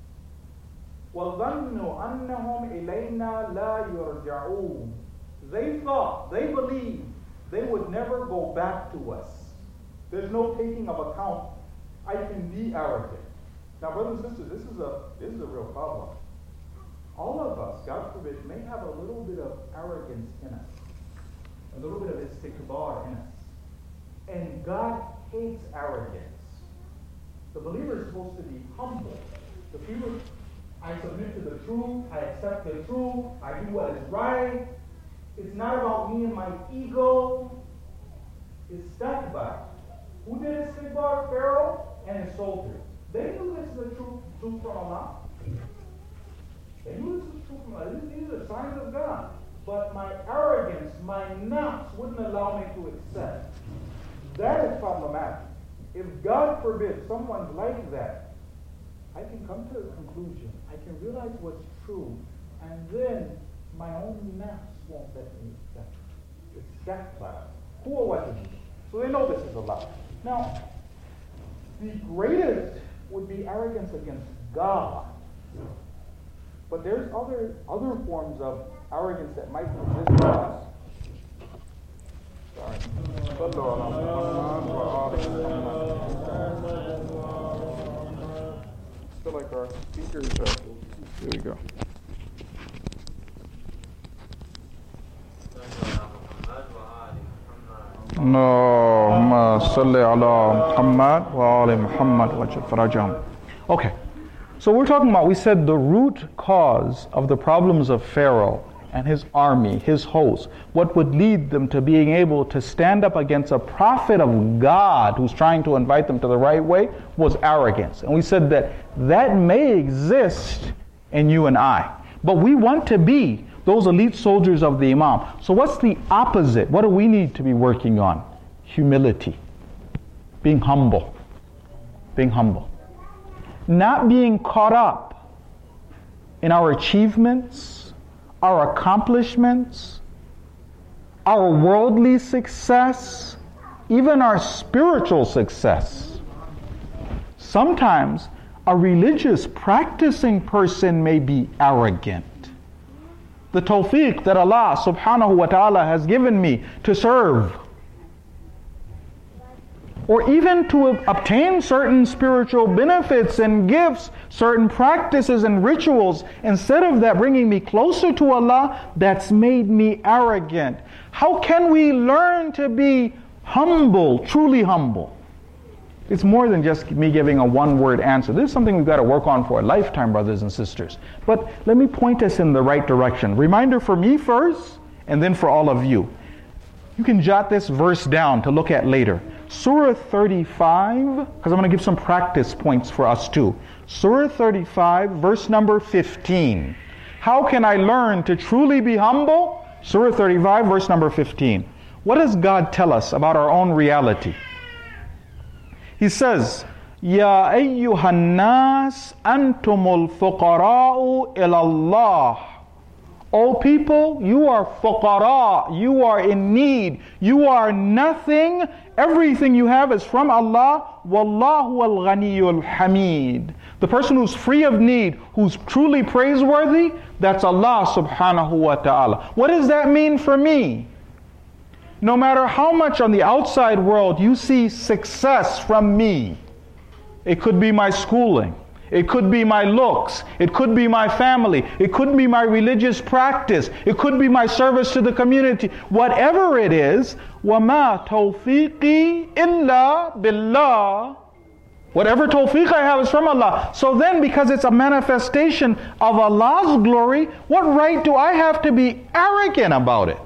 وظنوا أنهم إلينا لا يرجعون. They thought, they believed they would never go back to us. There's no taking of account. I can be arrogant. Now, brothers and sisters, this is a this is a real problem. All of us, God forbid, may have a little bit of arrogance in us, a little bit of istikbar in us. And God hates arrogance. The believer is supposed to be humble. The people, I submit to the truth, I accept the truth, I do what is right. It's not about me and my ego. It's istikbar. Who did istikbar? Pharaoh and his soldiers. They knew this is the truth, truth from Allah. They knew this is the truth from Allah. These are signs of God. But my arrogance, my nafs wouldn't allow me to accept. That is problematic. If God forbid someone's like that, I can come to a conclusion. I can realize what's true. And then my own nafs won't let me accept it. It's that bad. Who or what is it? So they know this is a lie. Now, the greatest would be arrogance against God. But there's other other forms of arrogance that might exist in us. Sorry. I feel like our speakers are. Here we go. اللهم صل على محمد وآل محمد وجل فرجهم. Okay, so we're talking about, we said the root cause of the problems of Pharaoh and his army, his host, what would lead them to being able to stand up against a prophet of God who's trying to invite them to the right way was arrogance. And we said that that may exist in you and I, but we want to be those elite soldiers of the Imam. So what's the opposite? What do we need to be working on? Humility. Being humble. Being humble. Not being caught up in our achievements, our accomplishments, our worldly success, even our spiritual success. Sometimes a religious practicing person may be arrogant. The tawfiq that Allah subhanahu wa ta'ala has given me to serve, or even to obtain certain spiritual benefits and gifts, certain practices and rituals, instead of that bringing me closer to Allah, that's made me arrogant. How can we learn to be humble, truly humble? It's more than just me giving a one-word answer. This is something we've got to work on for a lifetime, brothers and sisters. But let me point us in the right direction. Reminder for me first, and then for all of you. You can jot this verse down to look at later. Surah thirty-five, because I'm going to give some practice points for us too. Surah thirty-five, verse number fifteen. How can I learn to truly be humble? Surah thirty-five, verse number fifteen. What does God tell us about our own reality? He says, Ya ayyuhan nas antumul fuqara'u ilallah. O people, you are fuqara, you are in need, you are nothing. Everything you have is from Allah. Wallahu al-ghaniyul hamid. The person who's free of need, who's truly praiseworthy, that's Allah subhanahu wa ta'ala. What does that mean for me? No matter how much on the outside world you see success from me, it could be my schooling, it could be my looks, it could be my family, it could be my religious practice, it could be my service to the community, whatever it is, وَمَا تَوْفِيقِي إِلَّا بِاللَّهِ. Whatever tawfiq I have is from Allah. So then, because it's a manifestation of Allah's glory, what right do I have to be arrogant about it?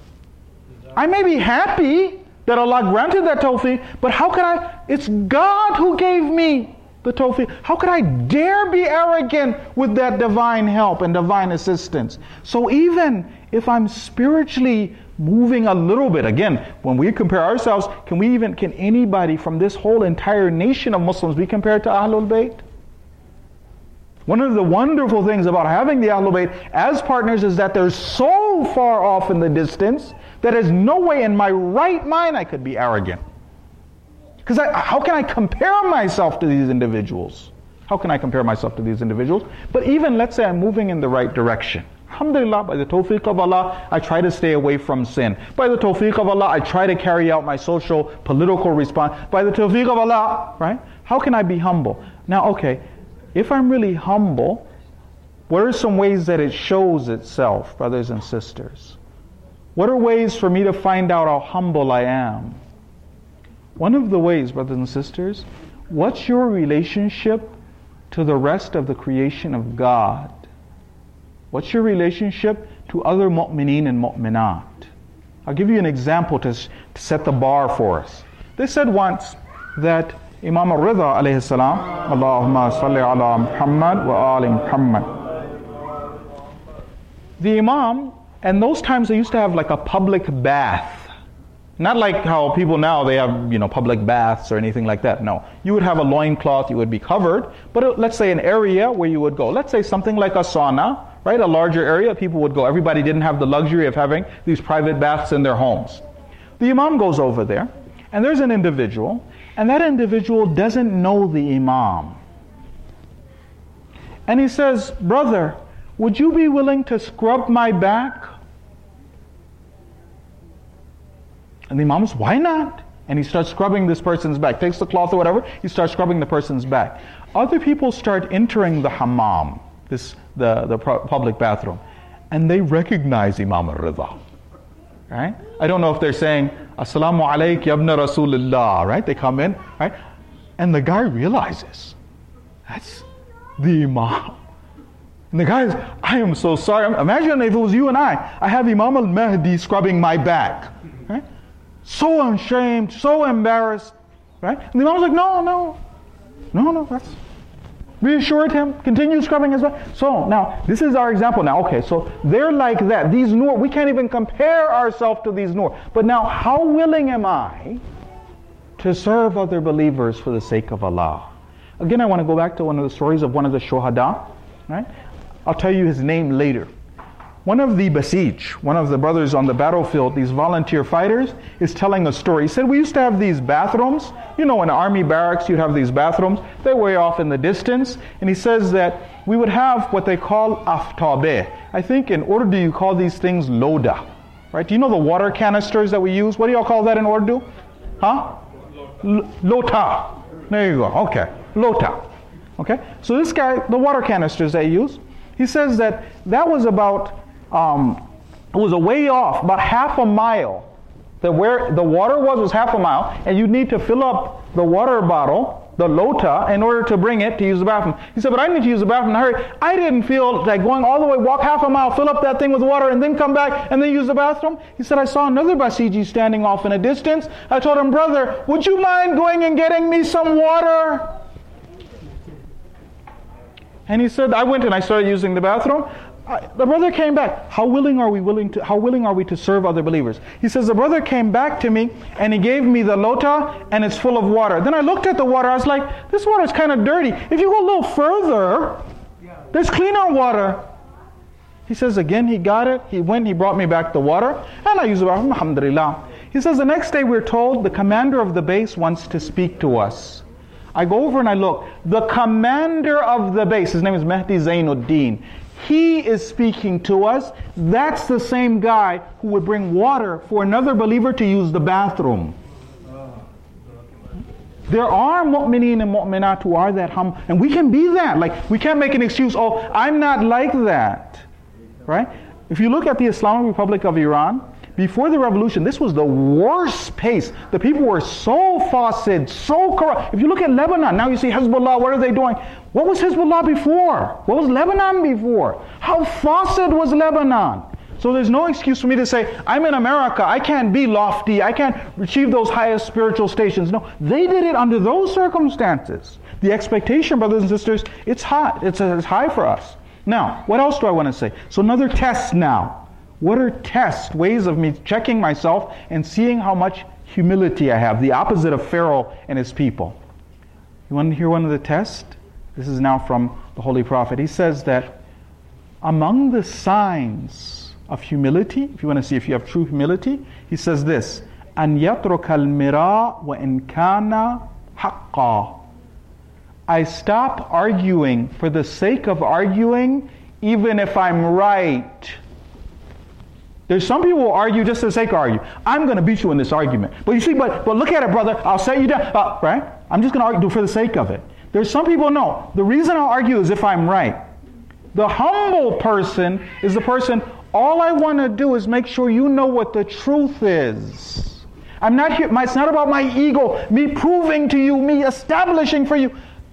I may be happy that Allah granted that tawfiq, but how could I? It's God who gave me the tawfiq. How could I dare be arrogant with that divine help and divine assistance? So even if I'm spiritually moving a little bit, again, when we compare ourselves, can we even, can anybody from this whole entire nation of Muslims be compared to Ahlul Bayt? One of the wonderful things about having the Ahlul Bayt as partners is that they're so far off in the distance that there's no way in my right mind I could be arrogant. Because how can I compare myself to these individuals? How can I compare myself to these individuals? But even let's say I'm moving in the right direction. Alhamdulillah, by the tawfiq of Allah, I try to stay away from sin. By the tawfiq of Allah, I try to carry out my social, political response. By the tawfiq of Allah, right? How can I be humble? Now, okay, if I'm really humble, what are some ways that it shows itself, brothers and sisters? What are ways for me to find out how humble I am? One of the ways, brothers and sisters, what's your relationship to the rest of the creation of God? What's your relationship to other mu'mineen and mu'minat? I'll give you an example to, to set the bar for us. They said once that Imam al-Ridha alayhi salam, Allahumma salli ala Muhammad wa ali Muhammad. The Imam, and those times they used to have like a public bath. Not like how people now, they have, you know, public baths or anything like that. No. You would have a loincloth, you would be covered, but it, let's say an area where you would go. Let's say something like a sauna, right? A larger area, people would go. Everybody didn't have the luxury of having these private baths in their homes. The Imam goes over there, and there's an individual, and that individual doesn't know the Imam. And he says, brother, would you be willing to scrub my back? And the Imam says, why not? And he starts scrubbing this person's back. Takes the cloth or whatever, he starts scrubbing the person's back. Other people start entering the hammam, this the, the public bathroom, and they recognize Imam al-Ridha. Right? I don't know if they're saying, Assalamu alayk yabna Rasulullah, right? They come in, right? And the guy realizes, that's the Imam. And the guy is, I am so sorry. Imagine if it was you and I. I have Imam al-Mahdi scrubbing my back. Right? So ashamed, so embarrassed. Right? And the Imam was like, no, no. No, no, that's... Reassured him, continue scrubbing his back. So now, this is our example now. Okay, so they're like that. These nur, we can't even compare ourselves to these nur. But now, how willing am I to serve other believers for the sake of Allah? Again, I want to go back to one of the stories of one of the shuhada. Right? I'll tell you his name later. One of the Basij, one of the brothers on the battlefield, these volunteer fighters, is telling a story. He said, we used to have these bathrooms. You know, in army barracks, you'd have these bathrooms. They're way off in the distance. And he says that we would have what they call aftabeh. I think in Urdu you call these things loda. Right? Do you know the water canisters that we use? What do y'all call that in Urdu? Huh? L- lota. There you go. Okay. Lota. Okay? So this guy, the water canisters they use, he says that that was about... Um, it was a way off, about half a mile. That where the water was was half a mile, and you need to fill up the water bottle, the lota, in order to bring it to use the bathroom. He said, but I need to use the bathroom in a hurry. I didn't feel like going all the way, walk half a mile, fill up that thing with water, and then come back and then use the bathroom. He said, I saw another Basiji standing off in a distance. I told him, brother, would you mind going and getting me some water? And he said, I went and I started using the bathroom. I, the brother came back. How willing are we willing to? How willing are we to serve other believers? He says the brother came back to me and he gave me the lota and it's full of water. Then I looked at the water. I was like, this water is kind of dirty. If you go a little further, there's cleaner water. He says again he got it. He went. He brought me back the water and I used it. Alhamdulillah. He says the next day we're told the commander of the base wants to speak to us. I go over and I look. The commander of the base, his name is Mahdi Zainuddin. He is speaking to us. That's the same guy who would bring water for another believer to use the bathroom. There are mu'mineen and mu'minat who are that humble. And we can be that. Like, we can't make an excuse, oh, I'm not like that. Right? If you look at the Islamic Republic of Iran, before the revolution, this was the worst pace. The people were so faucet, so corrupt. If you look at Lebanon, now you see Hezbollah, what are they doing? What was Hezbollah before? What was Lebanon before? How faucet was Lebanon? So there's no excuse for me to say, I'm in America, I can't be lofty, I can't achieve those highest spiritual stations. No, they did it under those circumstances. The expectation, brothers and sisters, it's hot. It's, it's high for us. Now, what else do I want to say? So another test now. What are tests, ways of me checking myself and seeing how much humility I have, the opposite of Pharaoh and his people? You want to hear one of the tests? This is now from the Holy Prophet. He says that among the signs of humility, if you want to see if you have true humility, he says this, أَنْ يَتْرُكَ الْمِرَاءَ وَإِنْ كَانَ حَقًّا. I stop arguing for the sake of arguing, even if I'm right. There's some people who argue just for the sake of argue. I'm going to beat you in this argument. But you see, but, but look at it, brother. I'll set you down. Uh, right? I'm just going to argue for the sake of it. There's some people, no. The reason I'll argue is if I'm right. The humble person is the person, all I want to do is make sure you know what the truth is. I'm not here. It's not about my ego, me proving to you, me establishing for you.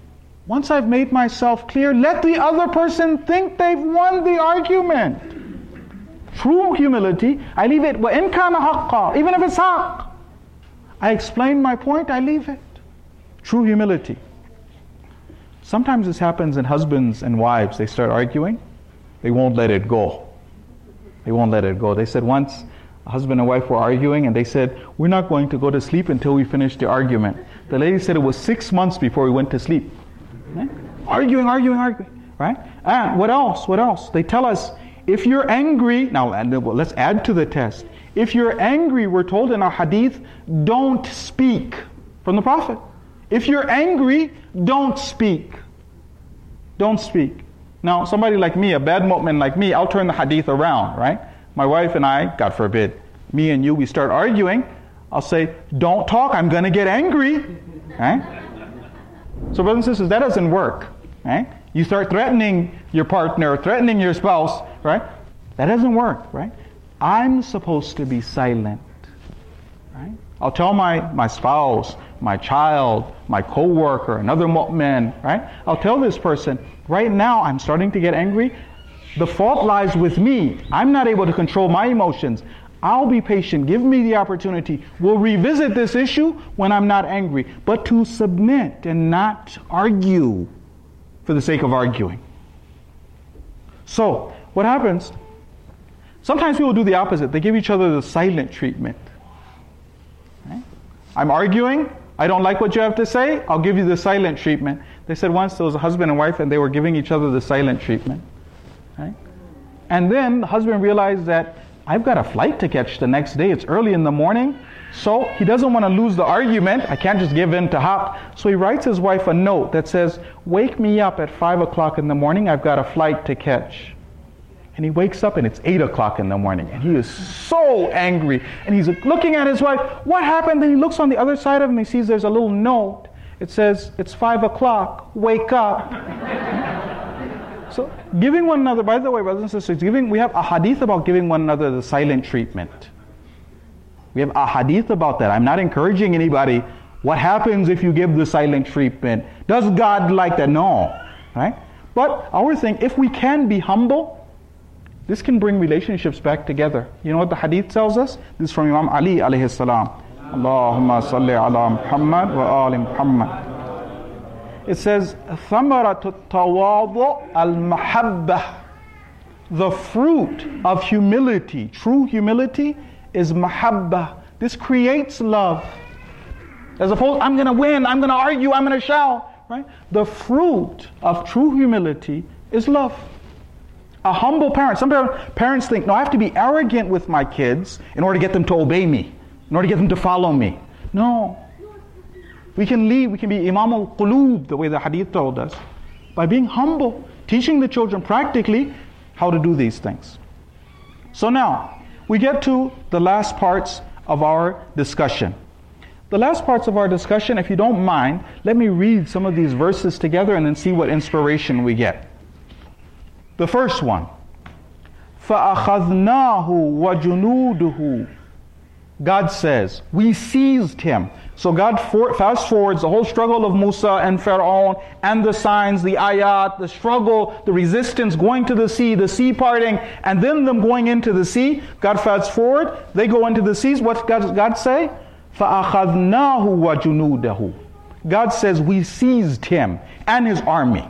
Once I've made myself clear, let the other person think they've won the argument. True humility, I leave it, وَإِنْ كَانَ حَقًّا, even if it's haqq. I explain my point, I leave it. True humility. Sometimes this happens in husbands and wives. They start arguing, they won't let it go. They won't let it go. They said once, a husband and wife were arguing and they said, we're not going to go to sleep until we finish the argument. The lady said it was six months before we went to sleep. Right? Arguing, arguing, arguing, right? And what else? What else? They tell us, if you're angry, now let's add to the test. If you're angry, we're told in our hadith, don't speak. From the Prophet. If you're angry, don't speak. Don't speak. Now, somebody like me, a bad mu'min like me, I'll turn the hadith around, right? My wife and I, God forbid, me and you, we start arguing. I'll say, don't talk, I'm going to get angry. Right? So brothers and sisters, that doesn't work. Right? You start threatening your partner, threatening your spouse, right? That doesn't work, right? I'm supposed to be silent. Right? I'll tell my, my spouse, my child, my co-worker, another mu'min, right? I'll tell this person, right now I'm starting to get angry. The fault lies with me. I'm not able to control my emotions. I'll be patient. Give me the opportunity. We'll revisit this issue when I'm not angry. But to submit and not argue for the sake of arguing. So, what happens? Sometimes people do the opposite. They give each other the silent treatment. Right? I'm arguing. I don't like what you have to say. I'll give you the silent treatment. They said once there was a husband and wife and they were giving each other the silent treatment. Right? And then the husband realized that I've got a flight to catch the next day. It's early in the morning. So he doesn't want to lose the argument. I can't just give in to hop. So he writes his wife a note that says, wake me up at five o'clock in the morning. I've got a flight to catch. And he wakes up and it's eight o'clock in the morning. And he is so angry. And he's looking at his wife. What happened? Then he looks on the other side of him and he sees there's a little note. It says, it's five o'clock. Wake up. So giving one another, by the way, brothers and sisters, giving, we have a hadith about giving one another the silent treatment. We have a hadith about that. I'm not encouraging anybody. What happens if you give the silent treatment? Does God like that? No. Right? But our thing, if we can be humble, this can bring relationships back together. You know what the hadith tells us? This is from Imam Ali alayhi salam. Allahumma salli ala Muhammad wa ali Muhammad. It says, ثَمَرَةُ التَّوَاضُ الْمَحَبَّةِ. The fruit of humility, true humility, is mahabbah. This creates love. As opposed, I'm going to win, I'm going to argue, I'm going to shout. Right? The fruit of true humility is love. A humble parent. Some parents think, no, I have to be arrogant with my kids in order to get them to obey me, in order to get them to follow me. No. We can lead, we can be Imam al-Qulub, the way the hadith told us, by being humble, teaching the children practically how to do these things. So now, we get to the last parts of our discussion. The last parts of our discussion, if you don't mind, let me read some of these verses together and then see what inspiration we get. The first one, فَأَخَذْنَاهُ وَجُنُودُهُ. God says, we seized him. So God for, fast forwards the whole struggle of Musa and Pharaoh and the signs, the ayat, the struggle, the resistance, going to the sea, the sea parting, and then them going into the sea. God fast forward, they go into the seas. What does God say? فَأَخَذْنَاهُ وَجُنُودَهُ. God says, we seized him and his army.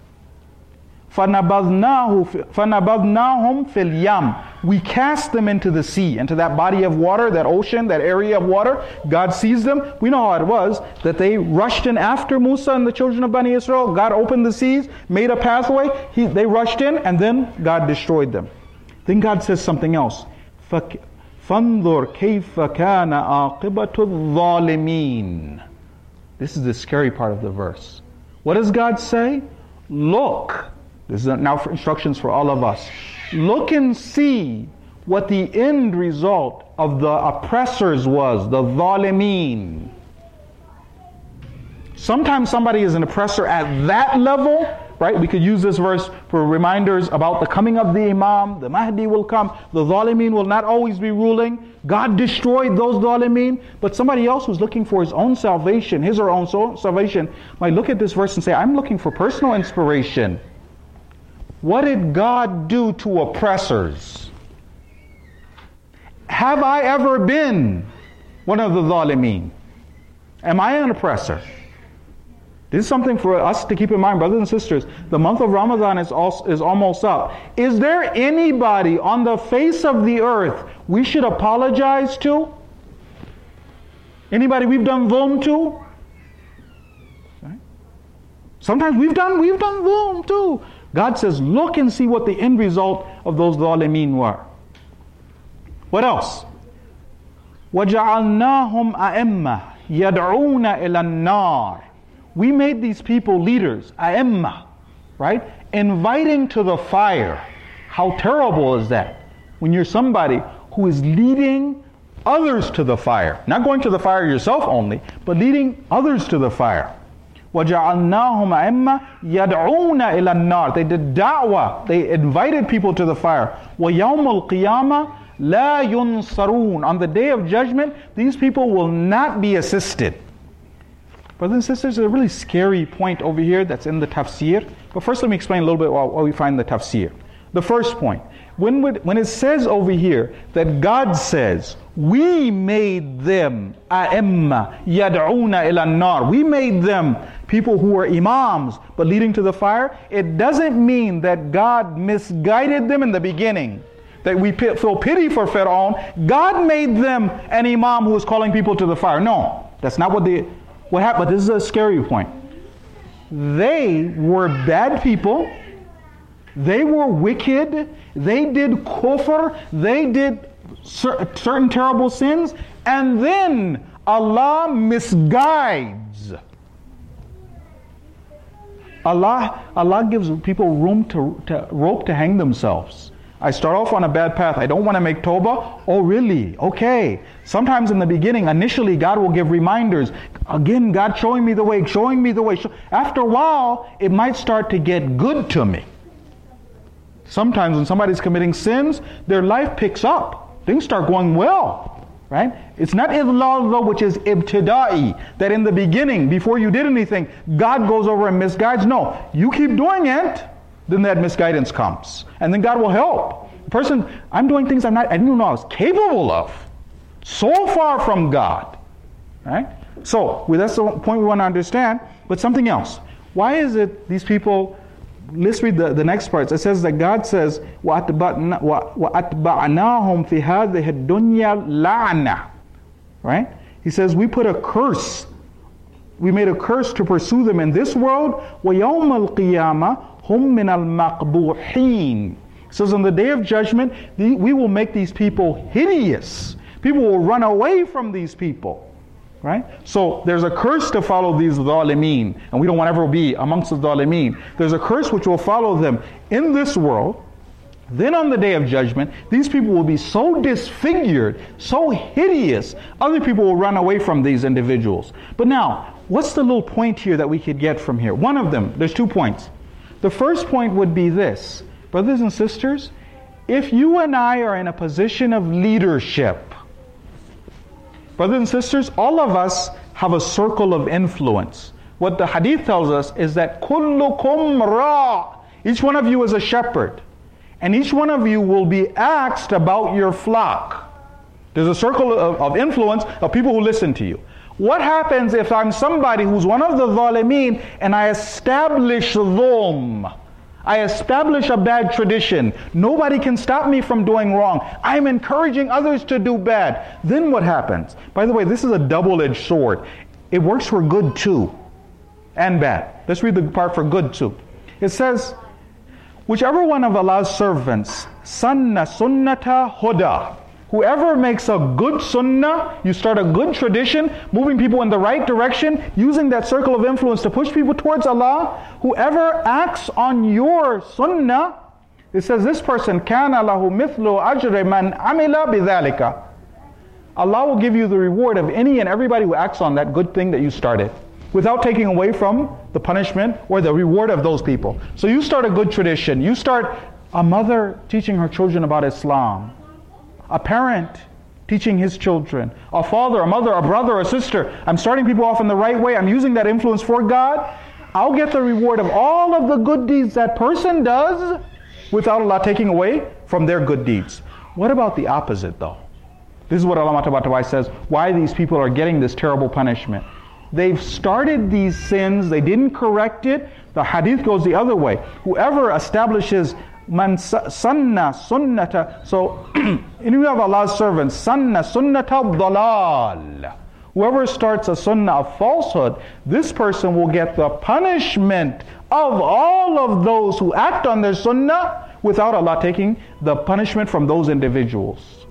فَنَبَذْنَاهُ فَنَبَذْنَاهُمْ فِي الْيَمِّ. We cast them into the sea, into that body of water, that ocean, that area of water. God sees them. We know how it was, that they rushed in after Musa and the children of Bani Israel. God opened the seas, made a pathway. He, they rushed in, and then God destroyed them. Then God says something else. فَانظُرْ كَيْفَ كَانَ عَاقِبَةُ الظَّالِمِينَ. This is the scary part of the verse. What does God say? Look. This is now for instructions for all of us. Look and see what the end result of the oppressors was, the zalimeen. Sometimes somebody is an oppressor at that level, right? We could use this verse for reminders about the coming of the Imam. The Mahdi will come. The Zalimeen will not always be ruling. God destroyed those Zalimeen. But somebody else who's looking for his own salvation, his or own soul, salvation, might look at this verse and say, I'm looking for personal inspiration. What did God do to oppressors? Have I ever been one of the Zalimeen? Am I an oppressor? This is something for us to keep in mind, brothers and sisters. The month of Ramadan is, also, is almost up. Is there anybody on the face of the earth we should apologize to? Anybody we've done dhulm to? Right? Sometimes we've done we've done dhulm too. God says, look and see what the end result of those zalimeen were. What else? وَجَعَلْنَاهُمْ أَئِمَّةً يَدْعُونَ إِلَى النَّارِ. We made these people leaders, a'imma, right? Inviting to the fire. How terrible is that? When you're somebody who is leading others to the fire. Not going to the fire yourself only, but leading others to the fire. وَجَعَلْنَاهُمْ أَئِمَّةً يَدْعُونَ إِلَى النَّارِ. They did da'wah. They invited people to the fire. وَيَوْمَ الْقِيَامَةِ لَا يُنصَرُونَ. On the day of judgment, these people will not be assisted. Brothers and sisters, there's a really scary point over here that's in the tafsir. But first let me explain a little bit what we find in the tafsir. The first point, when, when it says over here that God says, we made them a'imma yad'una ila an-nar. We made them people who were imams but leading to the fire. It doesn't mean that God misguided them in the beginning, that we feel pity for Pharaoh. God made them an imam who was calling people to the fire. No, that's not what the what happened. But this is a scary point. They were bad people. They were wicked. They did kufr. They did cer- certain terrible sins. And then Allah misguides. Allah, Allah gives people room to, to rope to hang themselves. I start off on a bad path. I don't want to make tawbah. Oh, really? Okay. Sometimes in the beginning, initially, God will give reminders. Again, God showing me the way, showing me the way. After a while, it might start to get good to me. Sometimes when somebody's committing sins, their life picks up. Things start going well, right? It's not idlal, which is ibtida'i, that in the beginning, before you did anything, God goes over and misguides. No, you keep doing it, then that misguidance comes. And then God will help. The person, I'm doing things I'm not, I didn't know I was capable of. So far from God. Right? So, well, that's the point we want to understand. But something else. Why is it these people, let's read the, the next part. It says that God says, وَأَتْبَعْنَاهُمْ فِي هَذِهِ الدُّنْيَا لَعْنَةً. Right? He says, we put a curse. We made a curse to pursue them in this world. وَيَوْمَ الْقِيَامَةِ هُمْ مِنَ الْمَقْبُوحِينَ. It says on the day of judgment, the, we will make these people hideous. People will run away from these people. Right? So there's a curse to follow these zalimeen, and we don't want to ever be amongst the zalimeen. There's a curse which will follow them in this world. Then on the day of judgment, these people will be so disfigured, so hideous, other people will run away from these individuals. But now, what's the little point here that we could get from here? One of them, there's two points. The first point would be this. Brothers and sisters, if you and I are in a position of leadership, brothers and sisters, all of us have a circle of influence. What the hadith tells us is that kullukum ra. Each one of you is a shepherd. And each one of you will be asked about your flock. There's a circle of, of influence of people who listen to you. What happens if I'm somebody who's one of the zalimeen and I establish dhulm? I establish a bad tradition. Nobody can stop me from doing wrong. I'm encouraging others to do bad. Then what happens? By the way, this is a double-edged sword. It works for good too, and bad. Let's read the part for good too. It says, whichever one of Allah's servants, sanna sunnata huda. Whoever makes a good sunnah, you start a good tradition, moving people in the right direction, using that circle of influence to push people towards Allah. Whoever acts on your sunnah, it says this person, kana lahu mithlu ajri man amila bidhalika. Allah will give you the reward of any and everybody who acts on that good thing that you started. without taking away from the punishment or the reward of those people. So you start a good tradition. You start a mother teaching her children about Islam, a parent teaching his children, a father, a mother, a brother, a sister. I'm starting people off in the right way. I'm using that influence for God. I'll get the reward of all of the good deeds that person does without Allah taking away from their good deeds. What about the opposite though? This is what Allah Ta'ala says, why these people are getting this terrible punishment. They've started these sins, they didn't correct it. The hadith goes the other way. Whoever establishes man sanna sunnata, so any of Allah's servants, sanna sunnata dalal. Whoever starts a sunnah of falsehood, this person will get the punishment of all of those who act on their sunnah without Allah taking the punishment from those individuals.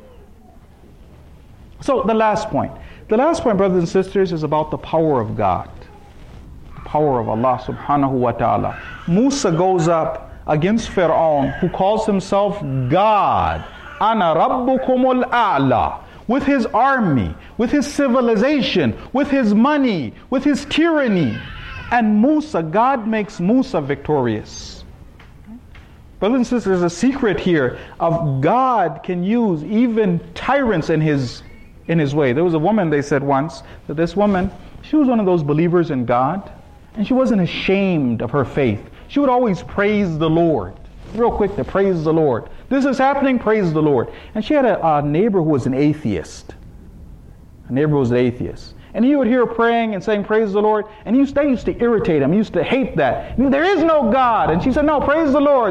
So the last point. The last point, brothers and sisters, is about the power of God. The power of Allah subhanahu wa ta'ala. Musa goes up against Fir'aun, who calls himself God. Ana rabbukumul a'la. With his army, with his civilization, with his money, with his tyranny. And Musa, God makes Musa victorious. Brothers and sisters, there's a secret here of God can use even tyrants in his in his way. There was a woman, they said once, that this woman, she was one of those believers in God, and she wasn't ashamed of her faith. She would always praise the Lord. Real quick to praise the Lord. This is happening, praise the Lord. And she had a, a neighbor who was an atheist. A neighbor who was an atheist. And he would hear her praying and saying, praise the Lord. And he used, that used to irritate him. He used to hate that. There is no God. And she said, no, praise the Lord.